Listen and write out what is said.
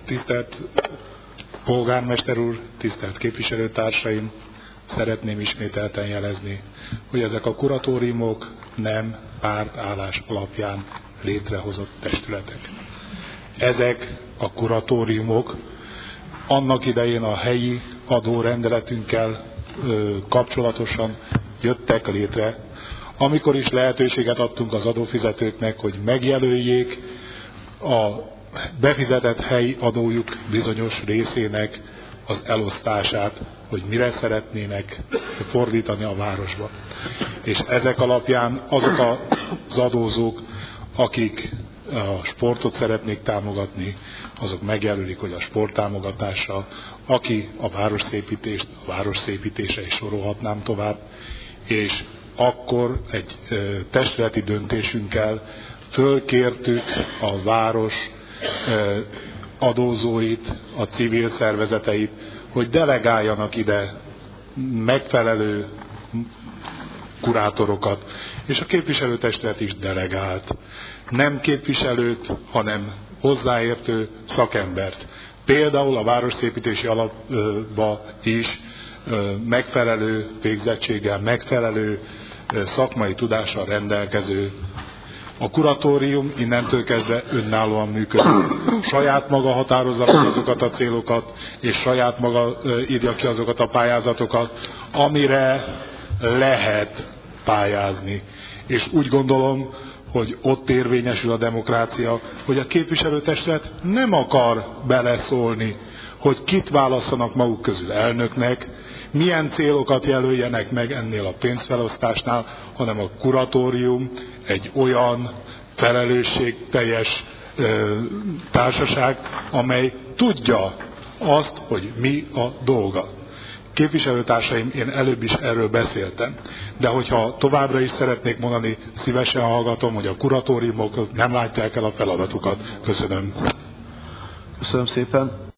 Tisztelt polgármester úr, tisztelt képviselőtársaim, szeretném ismételten jelezni, hogy ezek a kuratóriumok nem pártállás alapján létrehozott testületek. Ezek a kuratóriumok annak idején a helyi adórendeletünkkel kapcsolatosan jöttek létre, amikor is lehetőséget adtunk az adófizetőknek, hogy megjelöljék a befizetett helyi adójuk bizonyos részének az elosztását, hogy mire szeretnének fordítani a városba. És ezek alapján azok az adózók, akik a sportot szeretnék támogatni, azok megjelölik, hogy a sporttámogatásra, aki a városszépítést, a városszépítése is sorolhatnám tovább, és akkor egy testületi döntésünkkel fölkértük a város adózóit, a civil szervezeteit, hogy delegáljanak ide megfelelő kurátorokat, és a képviselőtestület is delegált. Nem képviselőt, hanem hozzáértő szakembert. Például a városszépítési alapba is megfelelő végzettséggel, megfelelő szakmai tudással rendelkező. A kuratórium innentől kezdve önállóan működik. Saját maga határozza meg azokat a célokat, és saját maga írja ki azokat a pályázatokat, amire lehet pályázni. És úgy gondolom, hogy ott érvényesül a demokrácia, hogy a képviselőtestület nem akar beleszólni, hogy kit válasszanak maguk közül elnöknek, milyen célokat jelöljenek meg ennél a pénzfelosztásnál, hanem a kuratórium egy olyan felelősségteljes társaság, amely tudja azt, hogy mi a dolga. Képviselőtársaim, én előbb is erről beszéltem, de hogyha továbbra is szeretnék mondani, szívesen hallgatom, hogy a kuratóriumok nem látják el a feladatukat. Köszönöm. Köszönöm szépen.